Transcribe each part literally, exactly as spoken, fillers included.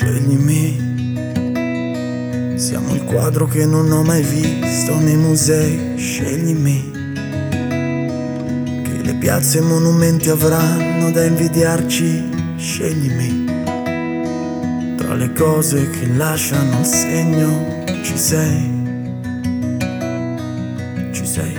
Sceglimi. Siamo il quadro che non ho mai visto nei musei. Sceglimi. Che le piazze e i monumenti avranno da invidiarci. Sceglimi. Tra le cose che lasciano il segno ci sei. Ci sei.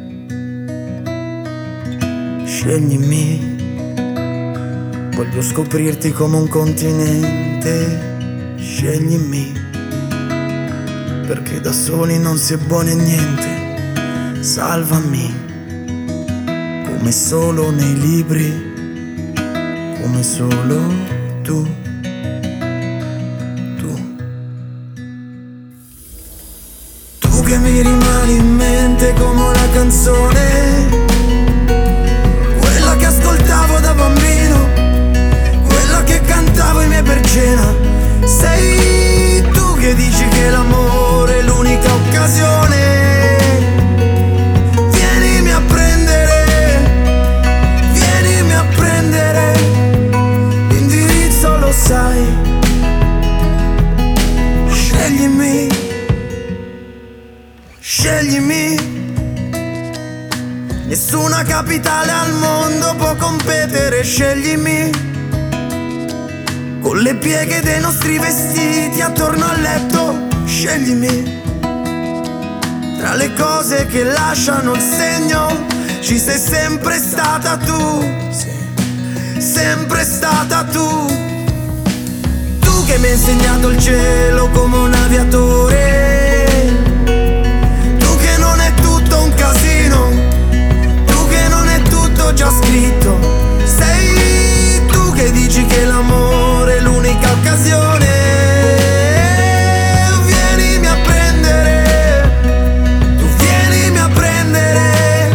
Sceglimi. Voglio scoprirti come un continente. Sceglimi. Perché da soli non si è buoni a niente. Salvami. Come solo nei libri. Come solo tu. Tu. Tu che mi rimani in mente come una canzone. Quella che ascoltavo da bambino. Quella che cantavo ai miei per cena. Sei tu che dici che l'amore è l'unica occasione. Vienimi a prendere, vienimi a prendere. L'indirizzo lo sai. Sceglimi. Sceglimi. Nessuna capitale al mondo può competere. Sceglimi. Con le pieghe dei nostri vestiti attorno al letto. Sceglimi. Tra le cose che lasciano il segno ci sei sempre stata tu. Sempre stata tu. Tu che mi hai insegnato il cielo come un aviatore. Tu che non è tutto un casino. Tu che non è tutto già scritto. Sei tu che dici che l'amore è l'unica occasione. Vienimi a prendere. Tu vienimi a prendere.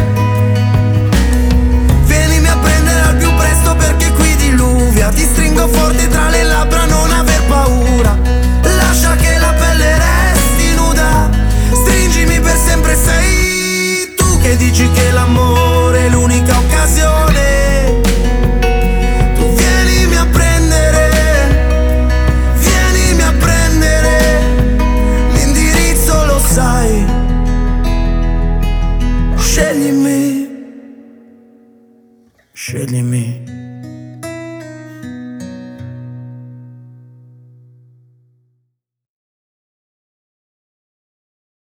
Vienimi a prendere al più presto perché qui diluvia. Ti stringo forte tra le labbra, non aver paura. Lascia che la pelle resti nuda. Stringimi per sempre, sei tu che dici che l'amore è l'unica occasione. Sceglimi. Sceglimi.